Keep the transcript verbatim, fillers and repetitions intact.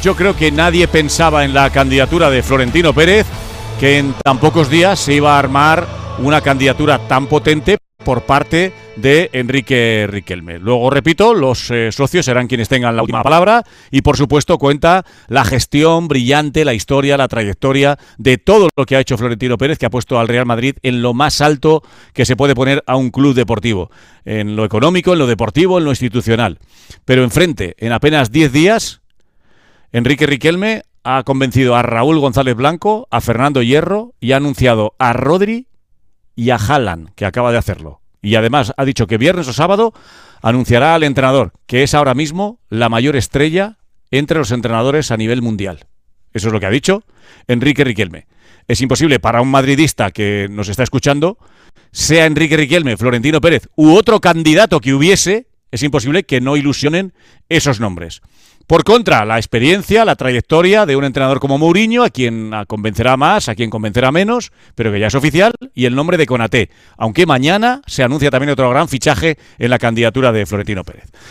yo creo que nadie pensaba en la candidatura de Florentino Pérez, que en tan pocos días se iba a armar una candidatura tan potente por parte de Enrique Riquelme. Luego, repito, los eh, socios serán quienes tengan la última palabra y, por supuesto, cuenta la gestión brillante, la historia, la trayectoria de todo lo que ha hecho Florentino Pérez, que ha puesto al Real Madrid en lo más alto que se puede poner a un club deportivo, en lo económico, en lo deportivo, en lo institucional. Pero enfrente, en apenas diez días, Enrique Riquelme ha convencido a Raúl González Blanco, a Fernando Hierro y ha anunciado a Rodri y a Haaland, que acaba de hacerlo. Y además ha dicho que viernes o sábado anunciará al entrenador, que es ahora mismo la mayor estrella entre los entrenadores a nivel mundial. Eso es lo que ha dicho Enrique Riquelme. Es imposible para un madridista que nos está escuchando, sea Enrique Riquelme, Florentino Pérez u otro candidato que hubiese, es imposible que no ilusionen esos nombres. Por contra, la experiencia, la trayectoria de un entrenador como Mourinho, a quien convencerá más, a quien convencerá menos, pero que ya es oficial, y el nombre de Konaté, aunque mañana se anuncia también otro gran fichaje en la candidatura de Florentino Pérez.